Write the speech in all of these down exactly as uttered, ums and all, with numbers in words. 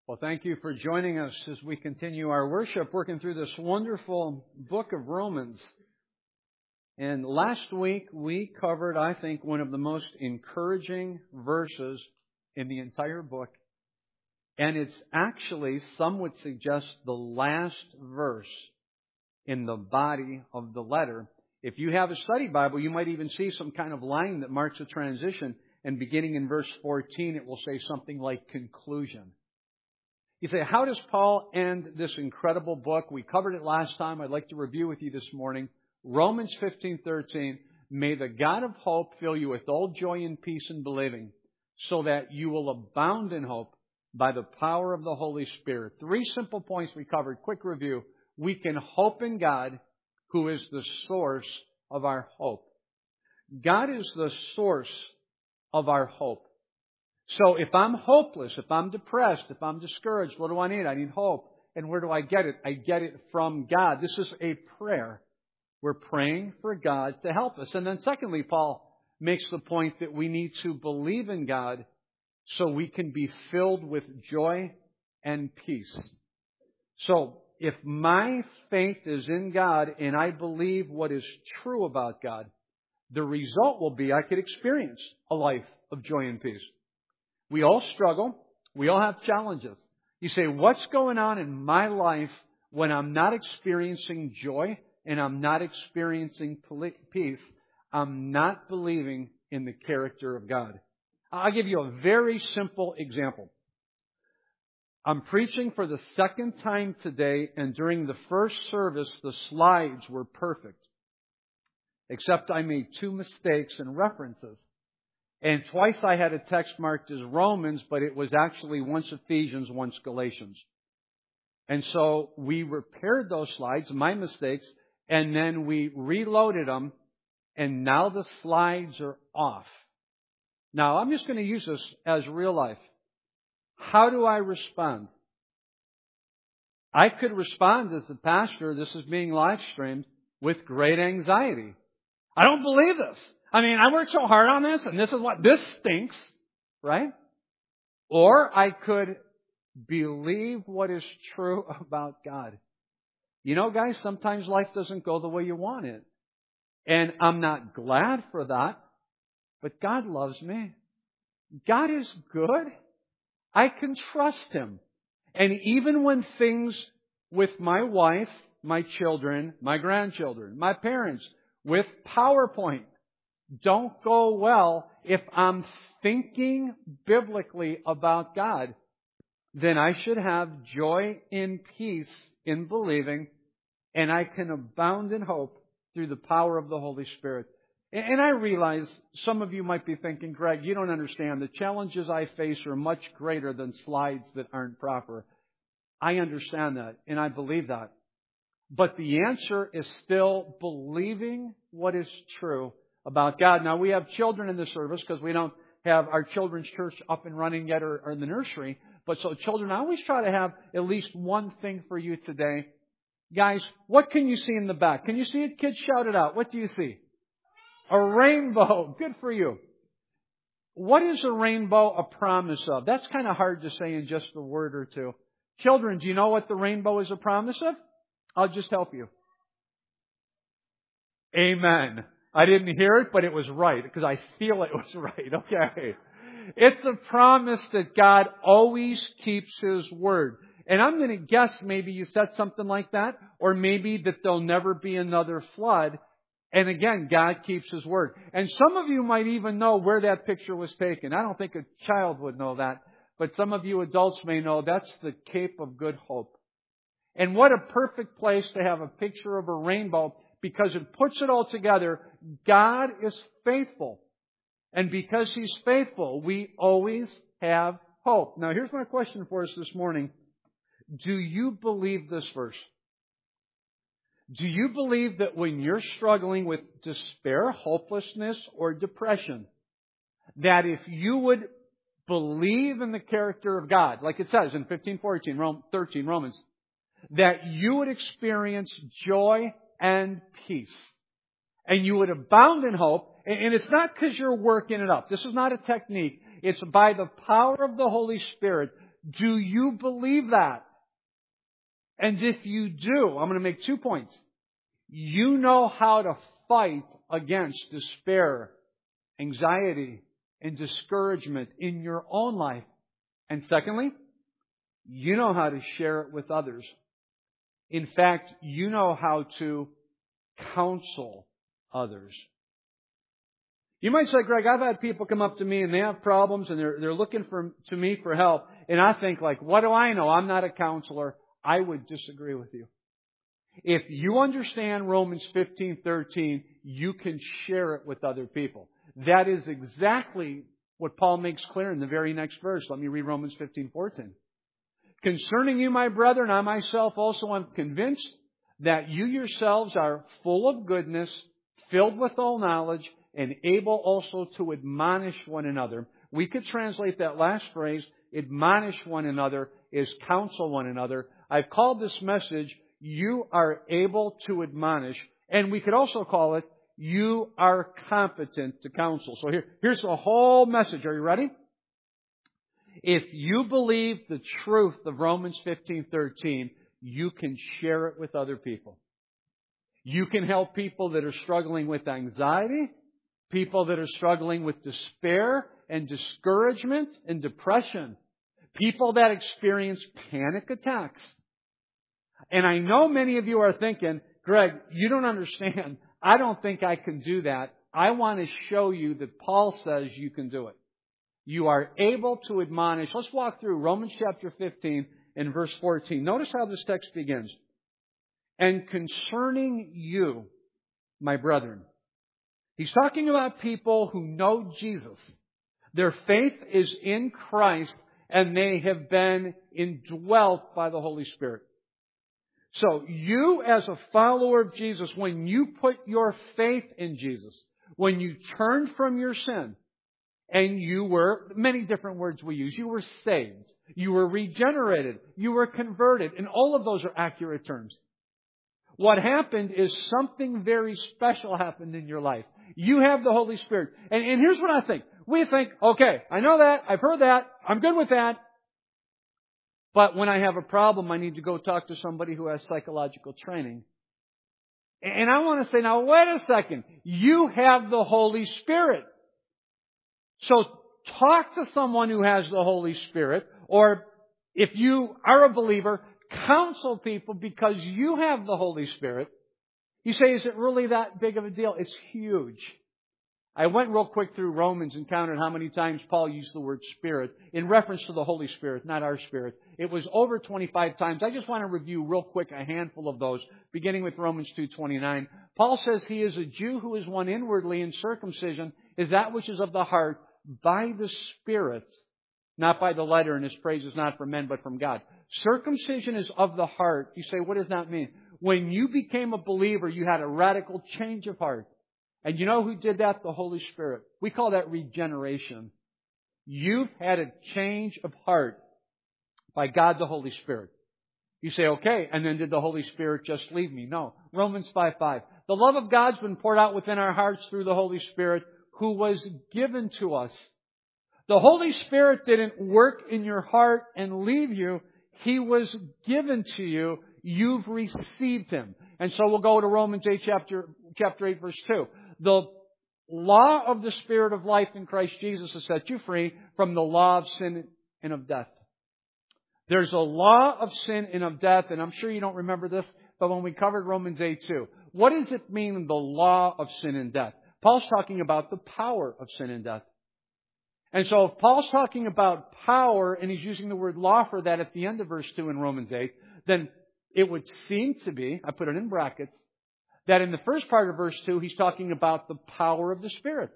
Well, thank you for joining us as we continue our worship, working through this wonderful book of Romans. And last week we covered, I think, one of the most encouraging verses in the entire book. And it's actually, some would suggest, the last verse in the body of the letter. If you have a study Bible, you might even see some kind of line that marks a transition. And beginning in verse fourteen, it will say something like conclusion. You say, how does Paul end this incredible book? We covered it last time. I'd like to review with you this morning. Romans fifteen thirteen. May the God of hope fill you with all joy and peace in believing, so that you will abound in hope by the power of the Holy Spirit. Three simple points we covered. Quick review. We can hope in God, who is the source of our hope. God is the source of our hope. So if I'm hopeless, if I'm depressed, if I'm discouraged, what do I need? I need hope. And where do I get it? I get it from God. This is a prayer. We're praying for God to help us. And then secondly, Paul makes the point that we need to believe in God so we can be filled with joy and peace. So if my faith is in God and I believe what is true about God, the result will be I could experience a life of joy and peace. We all struggle. We all have challenges. You say, what's going on in my life when I'm not experiencing joy and I'm not experiencing peace? I'm not believing in the character of God. I'll give you a very simple example. I'm preaching for the second time today, and during the first service, the slides were perfect. Except I made two mistakes in references. And twice I had a text marked as Romans, but it was actually once Ephesians, once Galatians. And so we repaired those slides, my mistakes, and then we reloaded them, and now the slides are off. Now, I'm just going to use this as real life. How do I respond? I could respond as a pastor, this is being live streamed, with great anxiety. I don't believe this. I mean, I worked so hard on this, and this is what, this stinks, right? Or I could believe what is true about God. You know, guys, sometimes life doesn't go the way you want it. And I'm not glad for that, but God loves me. God is good. I can trust Him. And even when things with my wife, my children, my grandchildren, my parents, with PowerPoint, don't go well, if I'm thinking biblically about God, then I should have joy and peace in believing, and I can abound in hope through the power of the Holy Spirit. And I realize some of you might be thinking, Greg, you don't understand. The challenges I face are much greater than slides that aren't proper. I understand that, and I believe that. But the answer is still believing what is true about God. Now, we have children in the service because we don't have our children's church up and running yet or, or in the nursery. But so children, I always try to have at least one thing for you today. Guys, what can you see in the back? Can you see it? Kids, shout it out. What do you see? A rainbow. Good for you. What is a rainbow a promise of? That's kind of hard to say in just a word or two. Children, do you know what the rainbow is a promise of? I'll just help you. Amen. I didn't hear it, but it was right because I feel it was right. Okay. It's a promise that God always keeps His word. And I'm going to guess maybe you said something like that, or maybe that there'll never be another flood. And again, God keeps His word. And some of you might even know where that picture was taken. I don't think a child would know that, but some of you adults may know that's the Cape of Good Hope. And what a perfect place to have a picture of a rainbow, because it puts it all together. God is faithful. And because He's faithful, we always have hope. Now, here's my question for us this morning. Do you believe this verse? Do you believe that when you're struggling with despair, hopelessness, or depression, that if you would believe in the character of God, like it says in fifteen, fourteen, thirteen, Romans, that you would experience joy and peace. And you would abound in hope. And it's not because you're working it up. This is not a technique. It's by the power of the Holy Spirit. Do you believe that? And if you do, I'm going to make two points. You know how to fight against despair, anxiety, and discouragement in your own life. And secondly, you know how to share it with others. In fact, you know how to counsel others. You might say, Greg, I've had people come up to me and they have problems and they're, they're looking for, to me for help. And I think like, what do I know? I'm not a counselor. I would disagree with you. If you understand Romans fifteen thirteen, you can share it with other people. That is exactly what Paul makes clear in the very next verse. Let me read Romans fifteen fourteen. Concerning you, my brethren, I myself also am convinced that you yourselves are full of goodness, filled with all knowledge, and able also to admonish one another. We could translate that last phrase, admonish one another, is counsel one another. I've called this message, you are able to admonish. And we could also call it, you are competent to counsel. So here, here's the whole message. Are you ready? If you believe the truth of Romans fifteen thirteen, you can share it with other people. You can help people that are struggling with anxiety, people that are struggling with despair and discouragement and depression, people that experience panic attacks. And I know many of you are thinking, Greg, you don't understand. I don't think I can do that. I want to show you that Paul says you can do it. You are able to admonish. Let's walk through Romans chapter fifteen and verse fourteen. Notice how this text begins. And concerning you, my brethren. He's talking about people who know Jesus. Their faith is in Christ and they have been indwelt by the Holy Spirit. So you as a follower of Jesus, when you put your faith in Jesus, when you turned from your sin, and you were, many different words we use, you were saved, you were regenerated, you were converted, and all of those are accurate terms. What happened is something very special happened in your life. You have the Holy Spirit. And, and here's what I think. We think, okay, I know that, I've heard that, I'm good with that. But when I have a problem, I need to go talk to somebody who has psychological training. And I want to say, now wait a second. You have the Holy Spirit. So talk to someone who has the Holy Spirit, or if you are a believer, counsel people because you have the Holy Spirit. You say, is it really that big of a deal? It's huge. I went real quick through Romans and counted how many times Paul used the word Spirit in reference to the Holy Spirit, not our Spirit. It was over twenty-five times. I just want to review real quick a handful of those, beginning with Romans two twenty-nine. Paul says he is a Jew who is one inwardly, and circumcision is that which is of the heart by the Spirit, not by the letter, and his praise is not from men but from God. Circumcision is of the heart. You say, what does that mean? When you became a believer, you had a radical change of heart. And you know who did that? The Holy Spirit. We call that regeneration. You've had a change of heart by God the Holy Spirit. You say, okay, and then did the Holy Spirit just leave me? No. Romans five five. The love of God's been poured out within our hearts through the Holy Spirit who was given to us. The Holy Spirit didn't work in your heart and leave you. He was given to you. You've received Him. And so we'll go to Romans eight, chapter, chapter eight, verse two. The law of the Spirit of life in Christ Jesus has set you free from the law of sin and of death. There's a law of sin and of death, and I'm sure you don't remember this, but when we covered Romans eight two, what does it mean, the law of sin and death? Paul's talking about the power of sin and death. And so if Paul's talking about power, and he's using the word law for that at the end of verse two in Romans eight, then it would seem to be, I put it in brackets, that in the first part of verse two, he's talking about the power of the Spirit.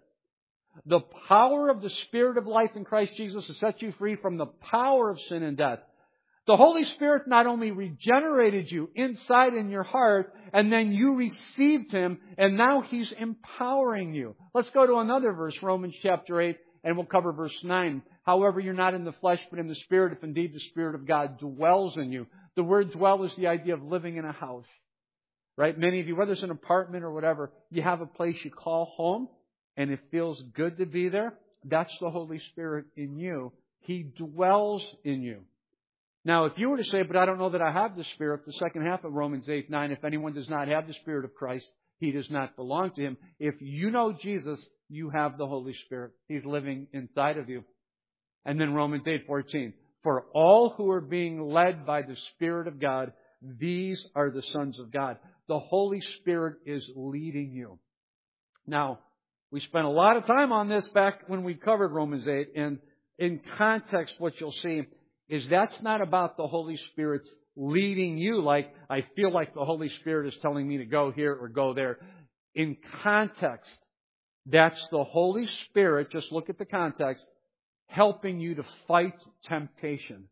The power of the Spirit of life in Christ Jesus has set you free from the power of sin and death. The Holy Spirit not only regenerated you inside in your heart, and then you received Him, and now He's empowering you. Let's go to another verse, Romans chapter eight, and we'll cover verse nine. However, you're not in the flesh, but in the Spirit, if indeed the Spirit of God dwells in you. The word dwell is the idea of living in a house. Right? Many of you, whether it's an apartment or whatever, you have a place you call home, and it feels good to be there. That's the Holy Spirit in you. He dwells in you. Now, if you were to say, but I don't know that I have the Spirit, the second half of Romans eight nine, if anyone does not have the Spirit of Christ, he does not belong to Him. If you know Jesus, you have the Holy Spirit. He's living inside of you. And then Romans eight fourteen, for all who are being led by the Spirit of God, these are the sons of God. The Holy Spirit is leading you. Now, we spent a lot of time on this back when we covered Romans eight, and in context, what you'll see is that's not about the Holy Spirit's leading you like, I feel like the Holy Spirit is telling me to go here or go there. In context, that's the Holy Spirit, just look at the context, helping you to fight temptation.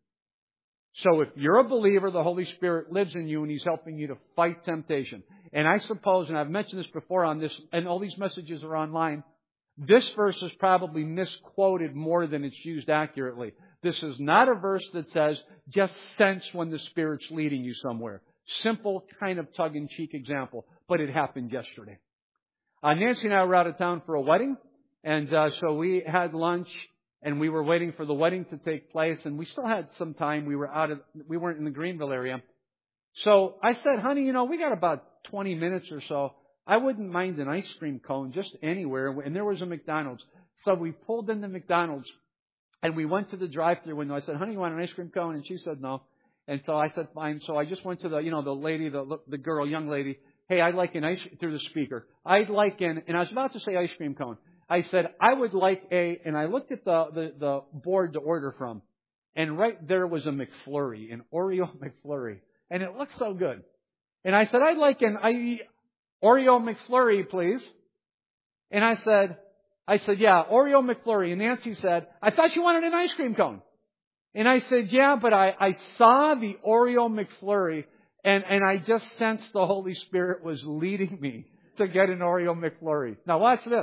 So if you're a believer, the Holy Spirit lives in you and He's helping you to fight temptation. And I suppose, and I've mentioned this before on this, and all these messages are online, this verse is probably misquoted more than it's used accurately. This is not a verse that says, just sense when the Spirit's leading you somewhere. Simple, kind of tongue-in-cheek example, but it happened yesterday. Uh, Nancy and I were out of town for a wedding, and uh, so we had lunch, and we were waiting for the wedding to take place, and we still had some time. We were out of, we weren't in the Greenville area. So I said, honey, you know, we got about twenty minutes or so. I wouldn't mind an ice cream cone just anywhere. And there was a McDonald's. So we pulled into McDonald's and we went to the drive-thru window. I said, honey, you want an ice cream cone? And she said no. And so I said, fine. So I just went to the, you know, the lady, the, the girl, young lady. Hey, I'd like an ice, through the speaker. I'd like an, and I was about to say ice cream cone. I said, I would like a, and I looked at the, the, the board to order from. And right there was a McFlurry, an Oreo McFlurry. And it looked so good. And I said, I'd like an I, Oreo McFlurry, please. And I said, I said, yeah, Oreo McFlurry. And Nancy said, I thought you wanted an ice cream cone. And I said, yeah, but I, I saw the Oreo McFlurry and, and I just sensed the Holy Spirit was leading me to get an Oreo McFlurry. Now watch this.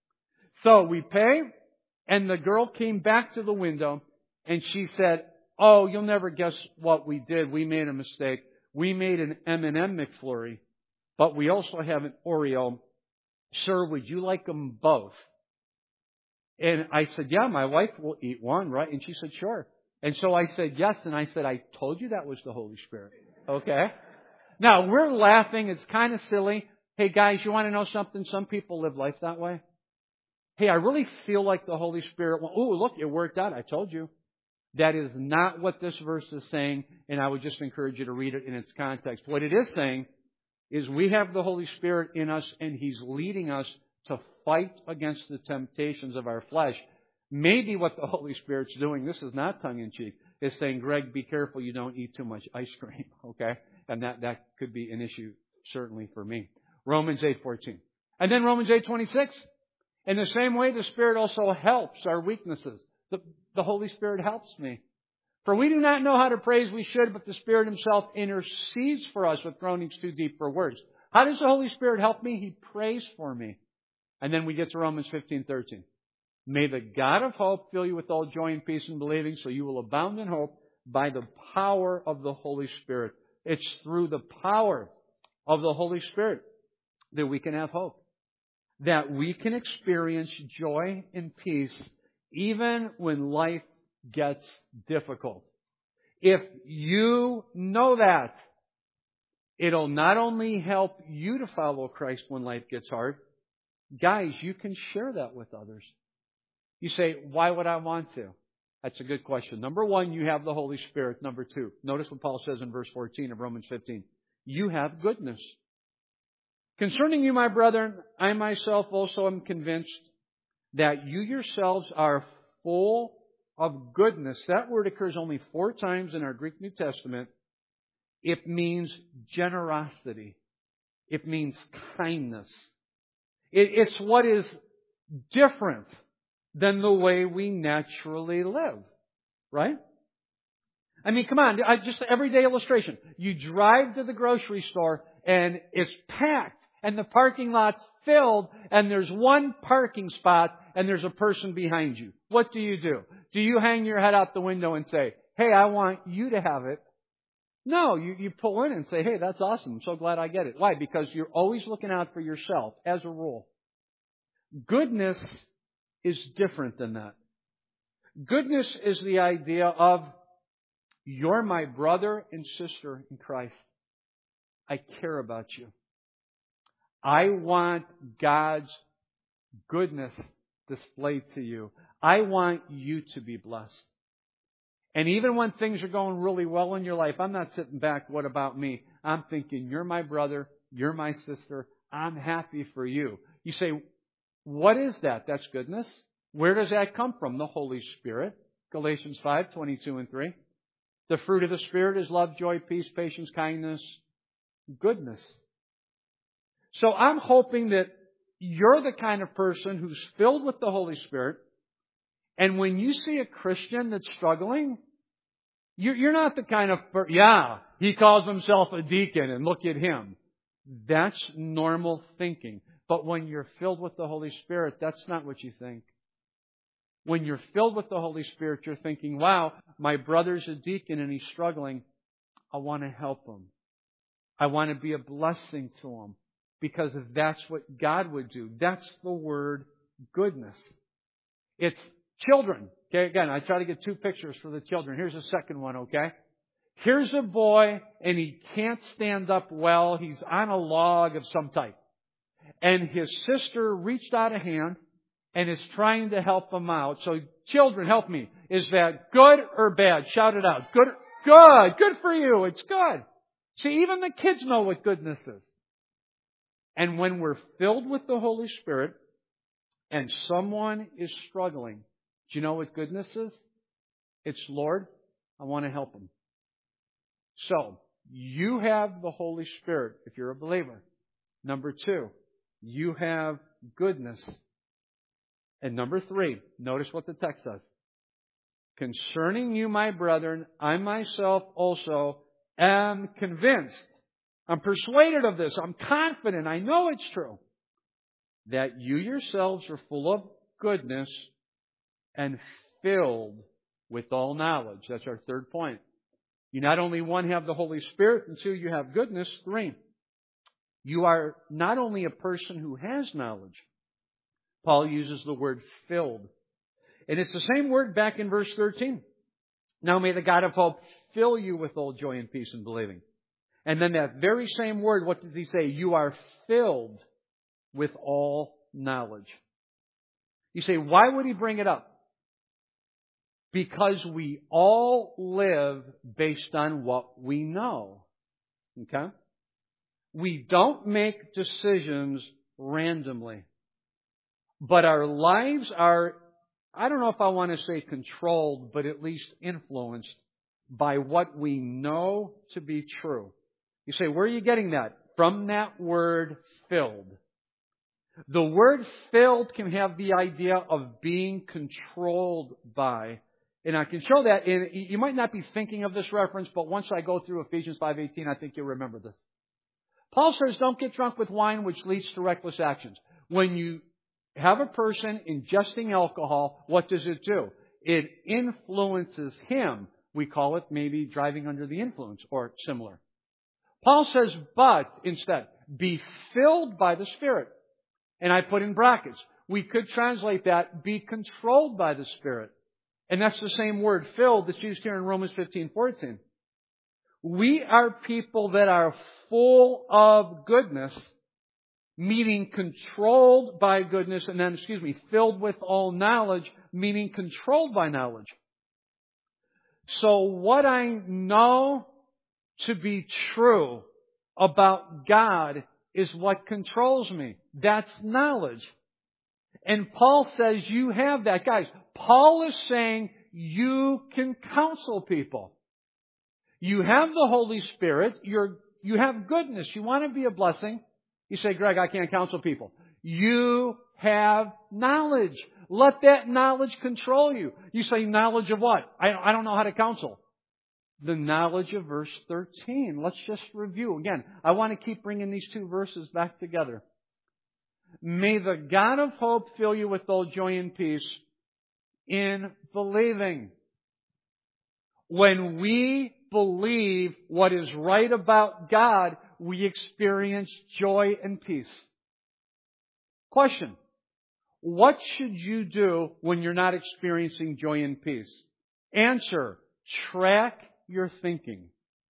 So we pay, and the girl came back to the window and she said, oh, you'll never guess what we did. We made a mistake. We made an M and M McFlurry, but we also have an Oreo. Sir, would you like them both? And I said, yeah, my wife will eat one, right? And she said, sure. And so I said, yes. And I said, I told you that was the Holy Spirit. Okay. Now, we're laughing. It's kind of silly. Hey, guys, you want to know something? Some people live life that way. Hey, I really feel like the Holy Spirit. Oh, look, it worked out. I told you. That is not what this verse is saying, and I would just encourage you to read it in its context. What it is saying is we have the Holy Spirit in us, and He's leading us to fight against the temptations of our flesh. Maybe what the Holy Spirit's doing, this is not tongue-in-cheek, is saying, Greg, be careful you don't eat too much ice cream, okay? And that, that could be an issue, certainly for me. Romans eight fourteen. And then Romans eight twenty-six. In the same way, the Spirit also helps our weaknesses. The, the Holy Spirit helps me. For we do not know how to pray as we should, but the Spirit Himself intercedes for us with groanings too deep for words. How does the Holy Spirit help me? He prays for me. And then we get to Romans fifteen thirteen. May the God of hope fill you with all joy and peace in believing, so you will abound in hope by the power of the Holy Spirit. It's through the power of the Holy Spirit that we can have hope. That we can experience joy and peace even when life gets difficult. If you know that, it'll not only help you to follow Christ when life gets hard. Guys, you can share that with others. You say, why would I want to? That's a good question. Number one, you have the Holy Spirit. Number two, notice what Paul says in verse fourteen of Romans fifteen. You have goodness. Concerning you, my brethren, I myself also am convinced that you yourselves are full of goodness. That word occurs only four times in our Greek New Testament. It means generosity. It means kindness. It, it's what is different than the way we naturally live. Right? I mean, come on, just everyday illustration. You drive to the grocery store and it's packed and the parking lot's filled and there's one parking spot and there's a person behind you. What do you do? Do you hang your head out the window and say, hey, I want you to have it? No, you, you pull in and say, hey, that's awesome. I'm so glad I get it. Why? Because you're always looking out for yourself as a rule. Goodness is different than that. Goodness is the idea of you're my brother and sister in Christ. I care about you. I want God's goodness displayed to you. I want you to be blessed. And even when things are going really well in your life, I'm not sitting back, what about me? I'm thinking, you're my brother, you're my sister, I'm happy for you. You say, what is that? That's goodness. Where does that come from? The Holy Spirit. Galatians five, twenty-two and three. The fruit of the Spirit is love, joy, peace, patience, kindness, goodness. So I'm hoping that you're the kind of person who's filled with the Holy Spirit. And when you see a Christian that's struggling, you're not the kind of, yeah, he calls himself a deacon and look at him. That's normal thinking. But when you're filled with the Holy Spirit, that's not what you think. When you're filled with the Holy Spirit, you're thinking, wow, my brother's a deacon and he's struggling. I want to help him. I want to be a blessing to him. Because that's what God would do. That's the word goodness. It's children. Okay, again, I try to get two pictures for the children. Here's a second one, okay? Here's a boy, and he can't stand up well. He's on a log of some type. And his sister reached out a hand and is trying to help him out. So, children, help me. Is that good or bad? Shout it out. Good, good, good for you. It's good. See, even the kids know what goodness is. And when we're filled with the Holy Spirit and someone is struggling, do you know what goodness is? It's, Lord, I want to help them. So, you have the Holy Spirit if you're a believer. Number two, you have goodness. And number three, notice what the text says. Concerning you, my brethren, I myself also am convinced. I'm persuaded of this. I'm confident. I know it's true. That you yourselves are full of goodness and filled with all knowledge. That's our third point. You not only, one, have the Holy Spirit, and two, you have goodness. Three, you are not only a person who has knowledge. Paul uses the word filled. And it's the same word back in verse thirteen. Now may the God of hope fill you with all joy and peace in believing. And then that very same word, what does he say? You are filled with all knowledge. You say, why would he bring it up? Because we all live based on what we know. Okay? We don't make decisions randomly. But our lives are, I don't know if I want to say controlled, but at least influenced by what we know to be true. You say, where are you getting that? From that word, filled. The word filled can have the idea of being controlled by. And I can show that. In, you might not be thinking of this reference, but once I go through Ephesians five eighteen, I think you'll remember this. Paul says, don't get drunk with wine, which leads to reckless actions. When you have a person ingesting alcohol, what does it do? It influences him. We call it maybe driving under the influence or similar. Paul says, but instead, be filled by the Spirit. And I put in brackets. We could translate that, be controlled by the Spirit. And that's the same word, filled, that's used here in Romans fifteen fourteen. We are people that are full of goodness, meaning controlled by goodness, and then, excuse me, filled with all knowledge, meaning controlled by knowledge. So what I know to be true about God is what controls me. That's knowledge. And Paul says you have that. Guys, Paul is saying you can counsel people. You have the Holy Spirit. You're, you have goodness. You want to be a blessing. You say, Greg, I can't counsel people. You have knowledge. Let that knowledge control you. You say, knowledge of what? I, I don't know how to counsel. The knowledge of verse thirteen. Let's just review. Again, I want to keep bringing these two verses back together. May the God of hope fill you with all joy and peace in believing. When we believe what is right about God, we experience joy and peace. Question. What should you do when you're not experiencing joy and peace? Answer. Track your thinking.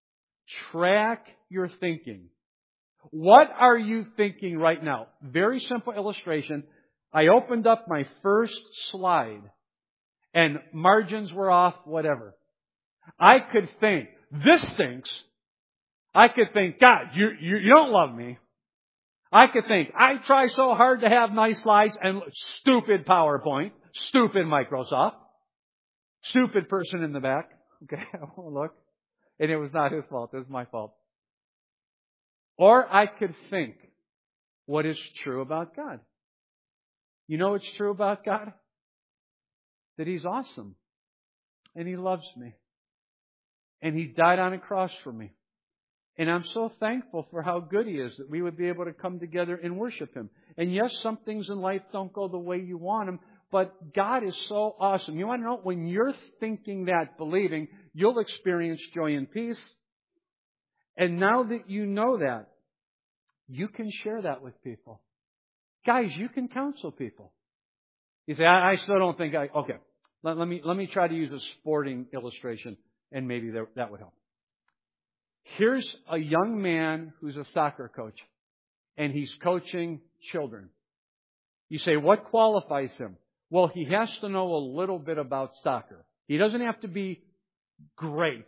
Track your thinking. What are you thinking right now? Very simple illustration. I opened up my first slide and margins were off, whatever. I could think, this stinks. I could think, God, you, you, you don't love me. I could think, I try so hard to have nice slides and stupid PowerPoint, stupid Microsoft, stupid person in the back. Okay, I won't look. And it was not his fault, it was my fault. Or I could think what is true about God. You know what's true about God? That He's awesome. And He loves me. And He died on a cross for me. And I'm so thankful for how good He is that we would be able to come together and worship Him. And yes, some things in life don't go the way you want them, but God is so awesome. You want to know, when you're thinking that, believing, you'll experience joy and peace. And now that you know that, you can share that with people. Guys, you can counsel people. You say, I, I still don't think I... Okay, let, let me let me try to use a sporting illustration, and maybe there, that would help. Here's a young man who's a soccer coach, and he's coaching children. You say, what qualifies him? Well, he has to know a little bit about soccer. He doesn't have to be great.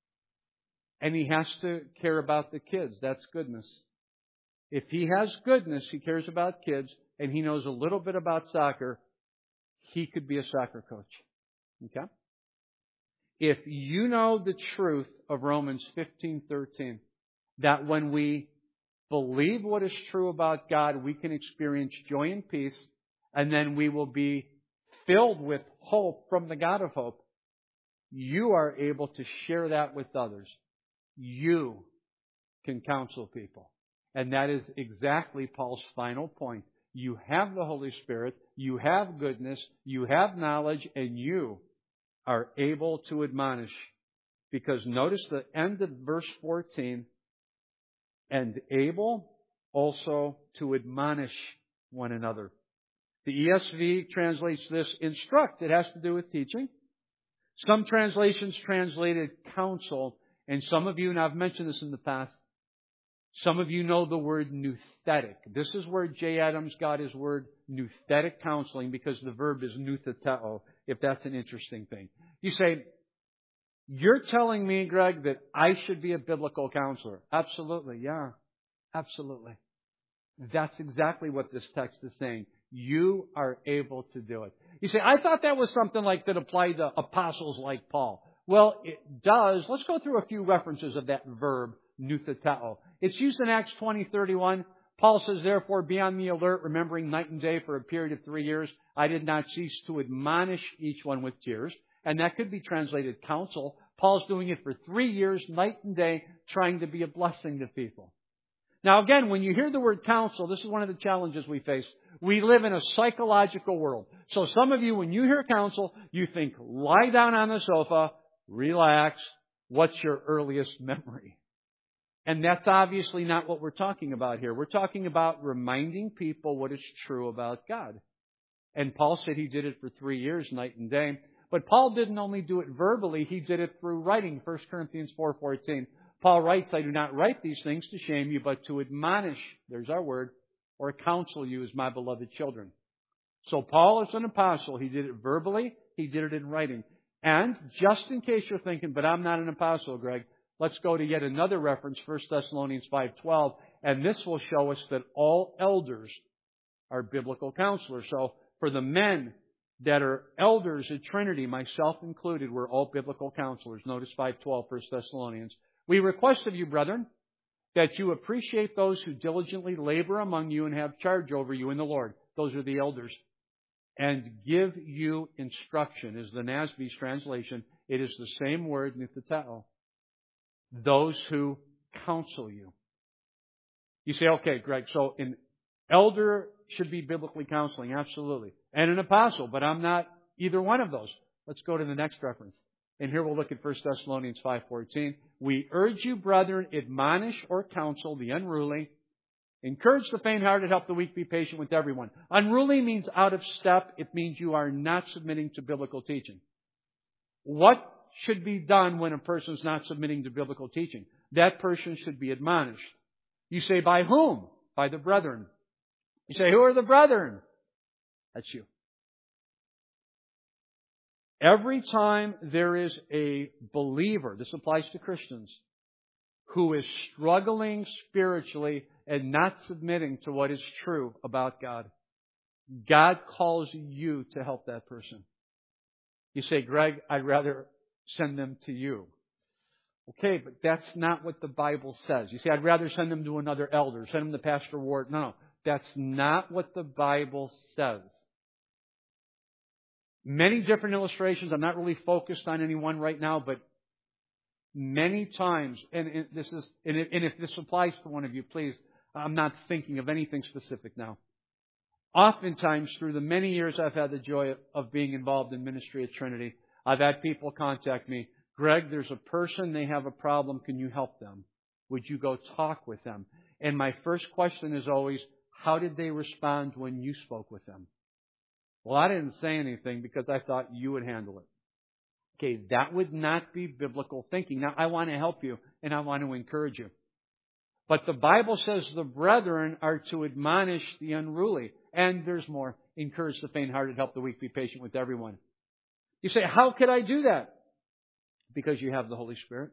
And he has to care about the kids. That's goodness. If he has goodness, he cares about kids, and he knows a little bit about soccer, he could be a soccer coach. Okay? If you know the truth of Romans fifteen thirteen, that when we believe what is true about God, we can experience joy and peace, and then we will be filled with hope from the God of hope, you are able to share that with others. You can counsel people. And that is exactly Paul's final point. You have the Holy Spirit, you have goodness, you have knowledge, and you are able to admonish. Because notice the end of verse fourteen, and able also to admonish one another. The E S V translates this instruct. It has to do with teaching. Some translations translated counsel, and some of you, and I've mentioned this in the past, some of you know the word nouthetic. This is where J. Adams got his word nouthetic counseling, because the verb is noutheteo, if that's an interesting thing. You say, you're telling me, Greg, that I should be a biblical counselor. Absolutely, yeah. Absolutely. That's exactly what this text is saying. You are able to do it. You say, I thought that was something like that applied to apostles like Paul. Well, it does. Let's go through a few references of that verb, noutheteo. It's used in Acts twenty thirty-one. Paul says, therefore, be on the alert, remembering night and day for a period of three years. I did not cease to admonish each one with tears. And that could be translated counsel. Paul's doing it for three years, night and day, trying to be a blessing to people. Now, again, when you hear the word counsel, this is one of the challenges we face. We live in a psychological world. So some of you, when you hear counsel, you think, lie down on the sofa, relax. What's your earliest memory? And that's obviously not what we're talking about here. We're talking about reminding people what is true about God. And Paul said he did it for three years, night and day. But Paul didn't only do it verbally, he did it through writing. First Corinthians four fourteen. Paul writes, I do not write these things to shame you, but to admonish, there's our word, or counsel you as my beloved children. So Paul is an apostle. He did it verbally, he did it in writing. And just in case you're thinking, but I'm not an apostle, Greg, let's go to yet another reference, First Thessalonians five twelve, and this will show us that all elders are biblical counselors. So for the men that are elders at Trinity, myself included, we're all biblical counselors. Notice five twelve, First Thessalonians. We request of you, brethren, that you appreciate those who diligently labor among you and have charge over you in the Lord. Those are the elders. And give you instruction, is the N A S B's translation. It is the same word, noutheteo. Those who counsel you. You say, okay, Greg, so an elder should be biblically counseling. Absolutely. And an apostle, but I'm not either one of those. Let's go to the next reference. And here we'll look at First Thessalonians five fourteen. We urge you, brethren, admonish or counsel the unruly. Encourage the faint-hearted, help the weak, be patient with everyone. Unruly means out of step. It means you are not submitting to biblical teaching. What should be done when a person's not submitting to biblical teaching? That person should be admonished. You say, by whom? By the brethren. You say, who are the brethren? That's you. Every time there is a believer, this applies to Christians, who is struggling spiritually and not submitting to what is true about God, God calls you to help that person. You say, Greg, I'd rather send them to you. Okay, but that's not what the Bible says. You say, I'd rather send them to another elder, send them to Pastor Ward. No, no, that's not what the Bible says. Many different illustrations. I'm not really focused on any one right now, but many times, and, and this is, and, it, and if this applies to one of you, please, I'm not thinking of anything specific now. Oftentimes, through the many years I've had the joy of, of being involved in ministry at Trinity, I've had people contact me, Greg, there's a person, they have a problem, can you help them? Would you go talk with them? And my first question is always, how did they respond when you spoke with them? Well, I didn't say anything because I thought you would handle it. Okay, that would not be biblical thinking. Now, I want to help you and I want to encourage you. But the Bible says the brethren are to admonish the unruly. And there's more. Encourage the faint-hearted, help the weak, be patient with everyone. You say, how could I do that? Because you have the Holy Spirit.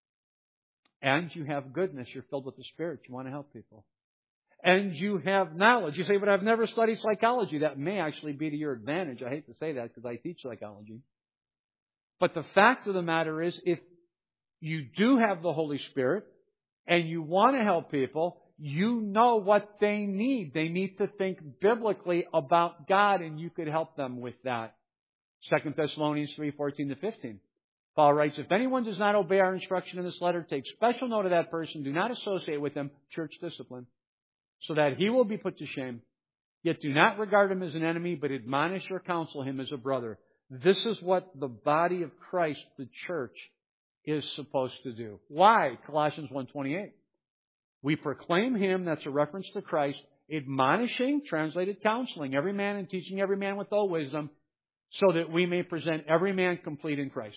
And you have goodness. You're filled with the Spirit. You want to help people. And you have knowledge. You say, but I've never studied psychology. That may actually be to your advantage. I hate to say that because I teach psychology. But the fact of the matter is, if you do have the Holy Spirit and you want to help people, you know what they need. They need to think biblically about God, and you could help them with that. Second Thessalonians three, fourteen to fifteen. Paul writes, if anyone does not obey our instruction in this letter, take special note of that person. Do not associate with them, church discipline, so that he will be put to shame. Yet do not regard him as an enemy, but admonish or counsel him as a brother. This is what the body of Christ, the church, is supposed to do. Why? Colossians one twenty-eight. We proclaim Him, that's a reference to Christ, admonishing, translated counseling, every man and teaching every man with all wisdom, so that we may present every man complete in Christ.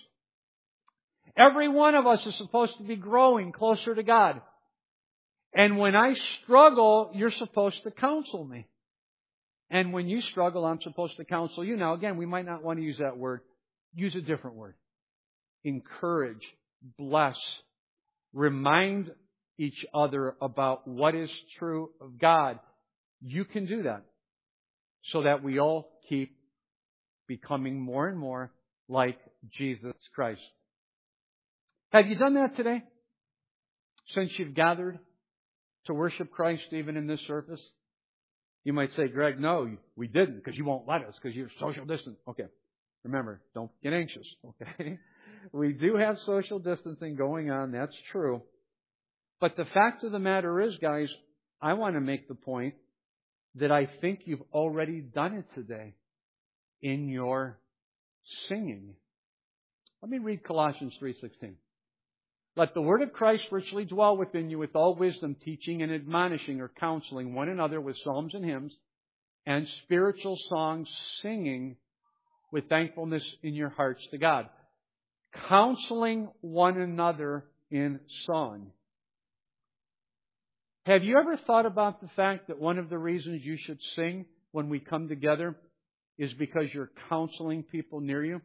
Every one of us is supposed to be growing closer to God. And when I struggle, you're supposed to counsel me. And when you struggle, I'm supposed to counsel you. Now, again, we might not want to use that word. Use a different word. Encourage, bless, remind each other about what is true of God. You can do that so that we all keep becoming more and more like Jesus Christ. Have you done that today? Since you've gathered to worship Christ even in this service? You might say, Greg, no, we didn't because you won't let us because you're social distance. Okay. Remember, don't get anxious. Okay. We do have social distancing going on. That's true. But the fact of the matter is, guys, I want to make the point that I think you've already done it today in your singing. Let me read Colossians three sixteen. Let the word of Christ richly dwell within you with all wisdom, teaching and admonishing or counseling one another with psalms and hymns and spiritual songs, singing with thankfulness in your hearts to God. Counseling one another in song. Have you ever thought about the fact that one of the reasons you should sing when we come together is because you're counseling people near you?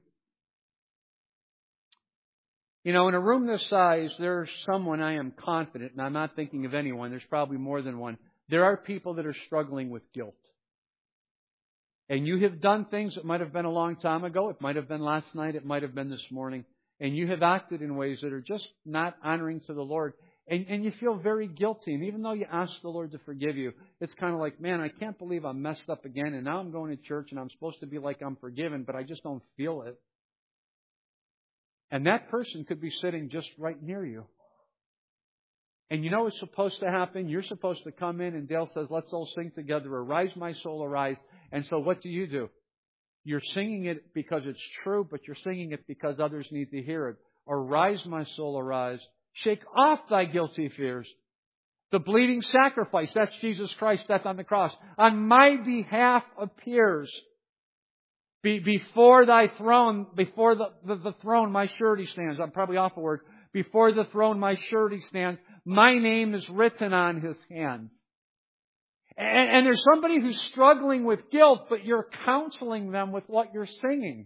You know, in a room this size, there's someone, I am confident, and I'm not thinking of anyone, there's probably more than one. There are people that are struggling with guilt. And you have done things that might have been a long time ago. It might have been last night. It might have been this morning. And you have acted in ways that are just not honoring to the Lord. And, and you feel very guilty. And even though you ask the Lord to forgive you, it's kind of like, man, I can't believe I messed up again. And now I'm going to church and I'm supposed to be like I'm forgiven, but I just don't feel it. And that person could be sitting just right near you. And you know what's supposed to happen? You're supposed to come in and Dale says, let's all sing together. Arise, my soul, arise. And so what do you do? You're singing it because it's true, but you're singing it because others need to hear it. Arise, my soul, arise. Shake off thy guilty fears. The bleeding sacrifice, that's Jesus Christ, death on the cross, on my behalf appears. Be, before thy throne, before the, the, the throne, my surety stands. I'm probably off a word. Before the throne, my surety stands. My name is written on his hand. And, and there's somebody who's struggling with guilt, but you're counseling them with what you're singing.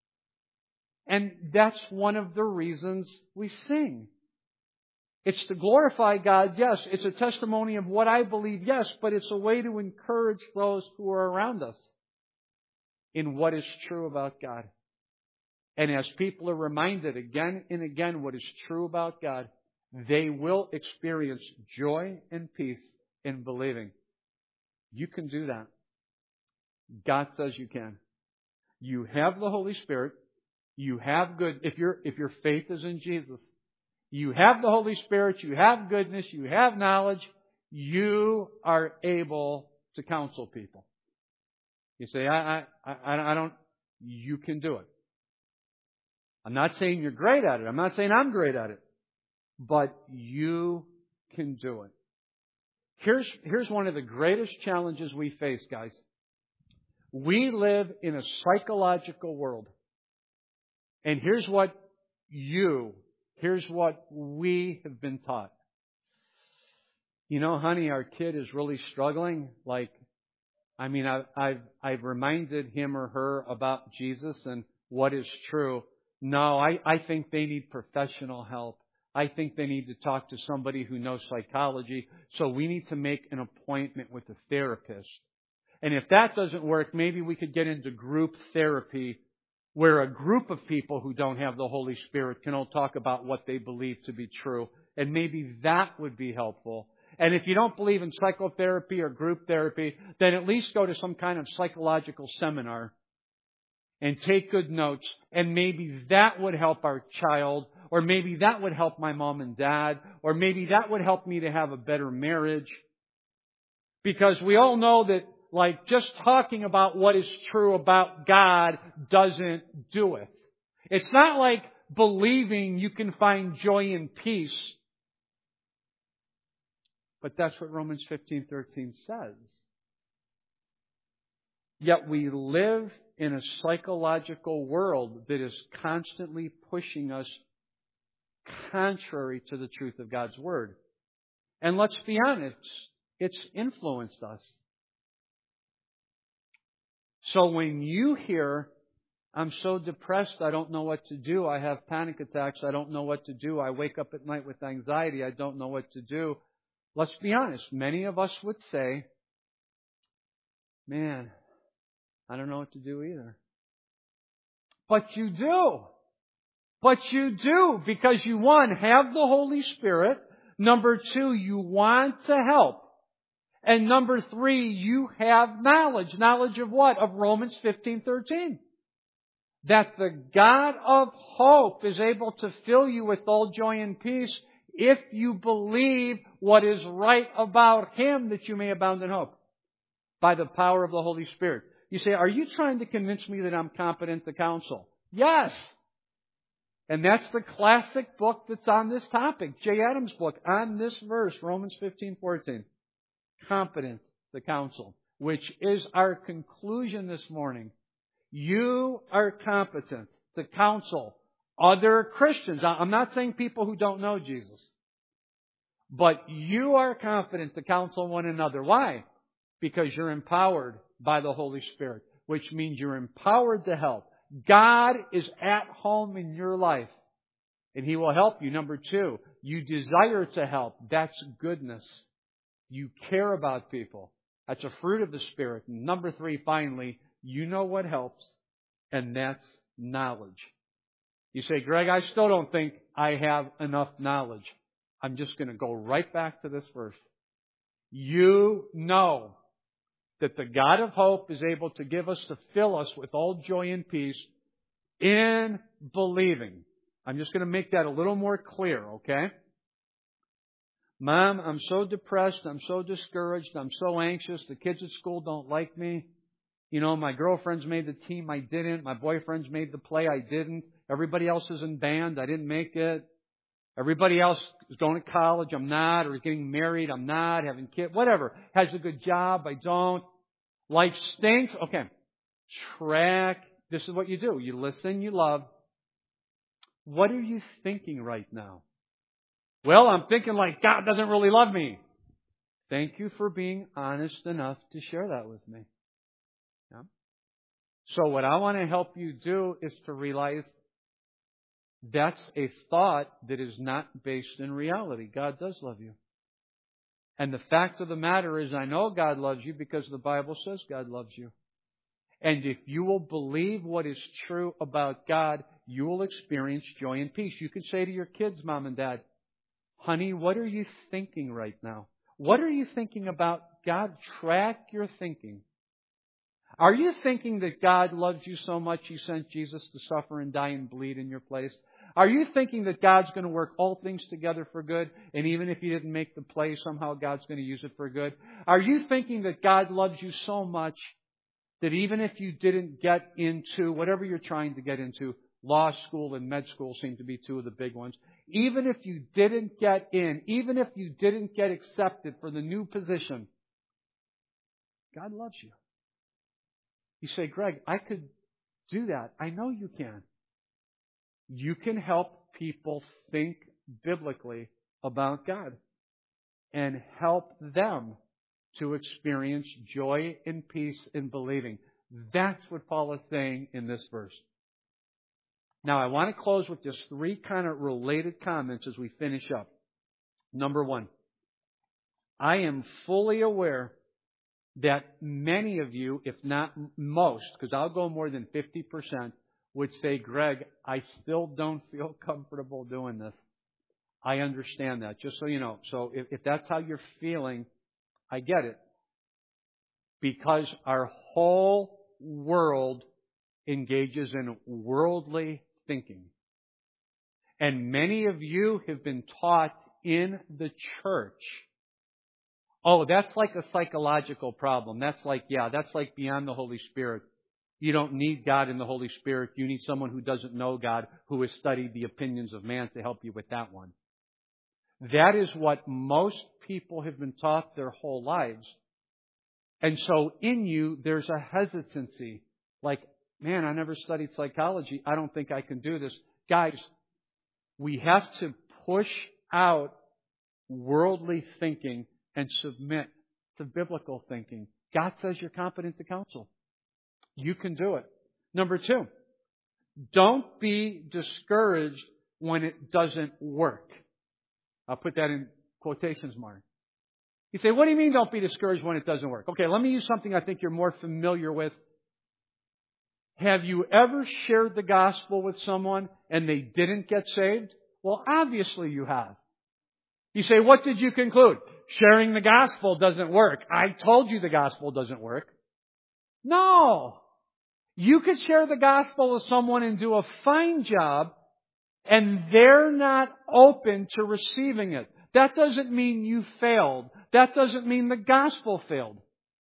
And that's one of the reasons we sing. It's to glorify God, yes. It's a testimony of what I believe, yes. But it's a way to encourage those who are around us in what is true about God. And as people are reminded again and again what is true about God, they will experience joy and peace in believing. You can do that. God says you can. You have the Holy Spirit. You have good, if your if your faith is in Jesus, you have the Holy Spirit, you have goodness, you have knowledge, you are able to counsel people. You say, I, I, I, I don't, you can do it. I'm not saying you're great at it. I'm not saying I'm great at it. But you can do it. Here's, here's one of the greatest challenges we face, guys. We live in a psychological world. And here's what you, here's what we have been taught. You know, honey, our kid is really struggling. Like, I mean, I've, I've, I've reminded him or her about Jesus and what is true. No, I, I think they need professional help. I think they need to talk to somebody who knows psychology. So we need to make an appointment with a therapist. And if that doesn't work, maybe we could get into group therapy where a group of people who don't have the Holy Spirit can all talk about what they believe to be true. And maybe that would be helpful. And if you don't believe in psychotherapy or group therapy, then at least go to some kind of psychological seminar and take good notes. And maybe that would help our child, or maybe that would help my mom and dad, or maybe that would help me to have a better marriage. Because we all know that, like, just talking about what is true about God doesn't do it. It's not like believing you can find joy and peace. But that's what Romans fifteen thirteen says. Yet we live in a psychological world that is constantly pushing us contrary to the truth of God's Word. And let's be honest, it's influenced us. So when you hear, I'm so depressed, I don't know what to do, I have panic attacks, I don't know what to do, I wake up at night with anxiety, I don't know what to do. Let's be honest, many of us would say, man, I don't know what to do either. But you do. But you do, because you, one, have the Holy Spirit. Number two, you want to help. And number three, you have knowledge. Knowledge of what? Of Romans fifteen thirteen. That the God of hope is able to fill you with all joy and peace if you believe what is right about Him, that you may abound in hope. By the power of the Holy Spirit. You say, are you trying to convince me that I'm competent to counsel? Yes. And that's the classic book that's on this topic. Jay Adams' book on this verse, Romans fifteen fourteen. Competent to counsel. Which is our conclusion this morning. You are competent to counsel other Christians. I'm not saying people who don't know Jesus. But you are competent to counsel one another. Why? Because you're empowered by the Holy Spirit, which means you're empowered to help. God is at home in your life, and He will help you. Number two, you desire to help. That's goodness. You care about people. That's a fruit of the Spirit. And number three, finally, you know what helps, and that's knowledge. You say, Greg, I still don't think I have enough knowledge. I'm just going to go right back to this verse. You know that the God of hope is able to give us, to fill us with all joy and peace in believing. I'm just going to make that a little more clear, okay? Mom, I'm so depressed. I'm so discouraged. I'm so anxious. The kids at school don't like me. You know, my girlfriend's made the team. I didn't. My boyfriend's made the play. I didn't. Everybody else is in band. I didn't make it. Everybody else is going to college. I'm not. Or is getting married. I'm not. Having kids. Whatever. Has a good job. I don't. Life stinks. Okay. Track this is what you do. You listen, you love. What are you thinking right now? Well, I'm thinking like God doesn't really love me. Thank you for being honest enough to share that with me. Yeah? So what I want to help you do is to realize that's a thought that is not based in reality. God does love you. And the fact of the matter is, I know God loves you because the Bible says God loves you. And if you will believe what is true about God, you will experience joy and peace. You can say to your kids, Mom and Dad, honey, what are you thinking right now? What are you thinking about? God, track your thinking. Are you thinking that God loves you so much He sent Jesus to suffer and die and bleed in your place? Are you thinking that God's going to work all things together for good, and even if He didn't make the play, somehow God's going to use it for good? Are you thinking that God loves you so much that even if you didn't get into whatever you're trying to get into, law school and med school seem to be two of the big ones, even if you didn't get in, even if you didn't get accepted for the new position, God loves you. You say, Greg, I could do that. I know you can. You can help people think biblically about God and help them to experience joy and peace in believing. That's what Paul is saying in this verse. Now, I want to close with just three kind of related comments as we finish up. Number one, I am fully aware that many of you, if not most, because I'll go more than fifty percent, would say, Greg, I still don't feel comfortable doing this. I understand that, just so you know. So if, if that's how you're feeling, I get it. Because our whole world engages in worldly thinking. And many of you have been taught in the church, oh, that's like a psychological problem. That's like, yeah, that's like beyond the Holy Spirit. You don't need God and the Holy Spirit. You need someone who doesn't know God, who has studied the opinions of man to help you with that one. That is what most people have been taught their whole lives. And so in you, there's a hesitancy. Like, man, I never studied psychology. I don't think I can do this. Guys, we have to push out worldly thinking and submit to biblical thinking. God says you're competent to counsel. You can do it. Number two, don't be discouraged when it doesn't work. I'll put that in quotations mark. You say, what do you mean don't be discouraged when it doesn't work? Okay, let me use something I think you're more familiar with. Have you ever shared the gospel with someone and they didn't get saved? Well, obviously you have. You say, what did you conclude? Sharing the gospel doesn't work. I told you the gospel doesn't work. No. You could share the gospel with someone and do a fine job, and they're not open to receiving it. That doesn't mean you failed. That doesn't mean the gospel failed.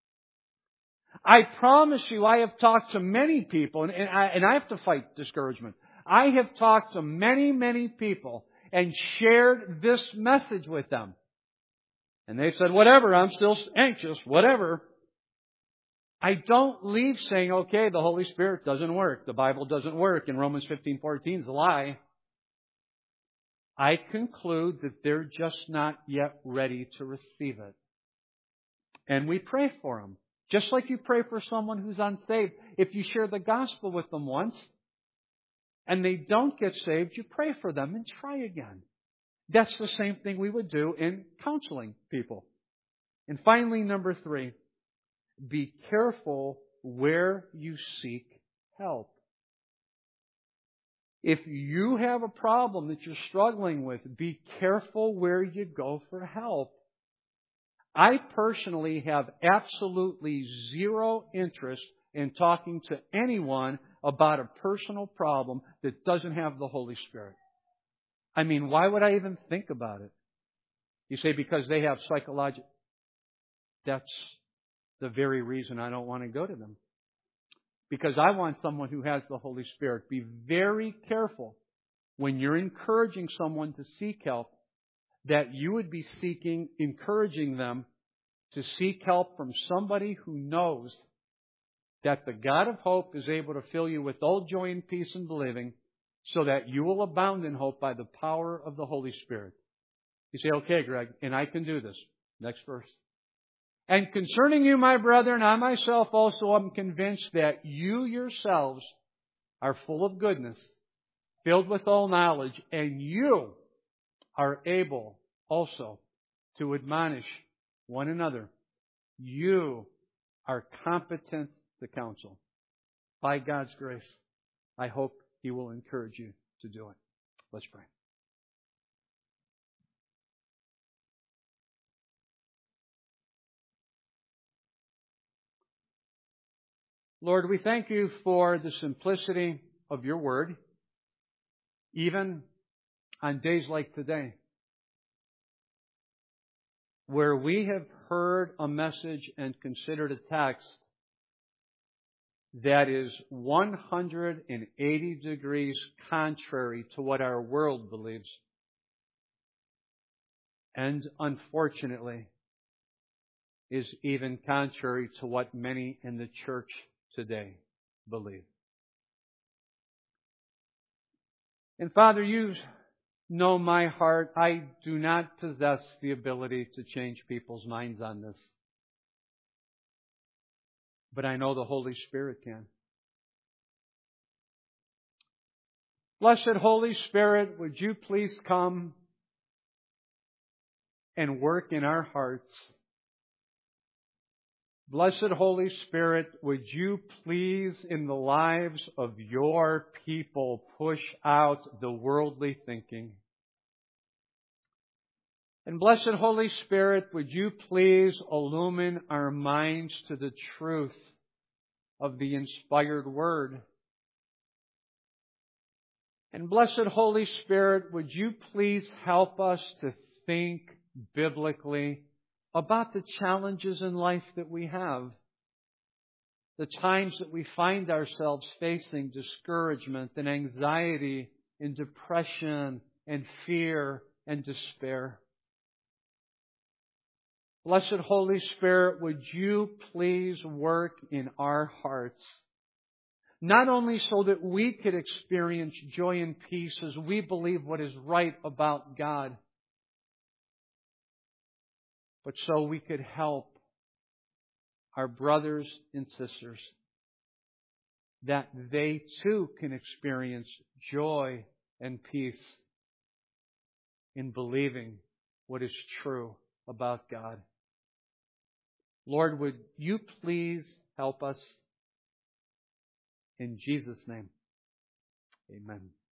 I promise you, I have talked to many people, and, and, I, and I have to fight discouragement. I have talked to many, many people and shared this message with them. And they said, whatever, I'm still anxious, whatever. I don't leave saying, okay, the Holy Spirit doesn't work. The Bible doesn't work. And Romans fifteen fourteen is a lie. I conclude that they're just not yet ready to receive it. And we pray for them. Just like you pray for someone who's unsaved. If you share the gospel with them once and they don't get saved, you pray for them and try again. That's the same thing we would do in counseling people. And finally, number three, be careful where you seek help. If you have a problem that you're struggling with, be careful where you go for help. I personally have absolutely zero interest in talking to anyone about a personal problem that doesn't have the Holy Spirit. I mean, why would I even think about it? You say because they have psychological... That's the very reason I don't want to go to them. Because I want someone who has the Holy Spirit. Be very careful when you're encouraging someone to seek help that you would be seeking, encouraging them to seek help from somebody who knows that the God of hope is able to fill you with all joy and peace in believing, so that you will abound in hope by the power of the Holy Spirit. You say, okay, Greg, and I can do this. Next verse. And concerning you, my brethren, I myself also am convinced that you yourselves are full of goodness, filled with all knowledge, and you are able also to admonish one another. You are competent to counsel. By God's grace, I hope He will encourage you to do it. Let's pray. Lord, we thank You for the simplicity of Your Word, even on days like today, where we have heard a message and considered a text that is one hundred eighty degrees contrary to what our world believes. And unfortunately, is even contrary to what many in the church today believe. And Father, You know my heart. I do not possess the ability to change people's minds on this. But I know the Holy Spirit can. Blessed Holy Spirit, would You please come and work in our hearts. Blessed Holy Spirit, would You please in the lives of Your people push out the worldly thinking. And blessed Holy Spirit, would You please illumine our minds to the truth of the inspired Word. And blessed Holy Spirit, would You please help us to think biblically about the challenges in life that we have, the times that we find ourselves facing discouragement and anxiety and depression and fear and despair. Blessed Holy Spirit, would You please work in our hearts, not only so that we could experience joy and peace as we believe what is right about God, but so we could help our brothers and sisters that they too can experience joy and peace in believing what is true about God. Lord, would You please help us? In Jesus' name, amen.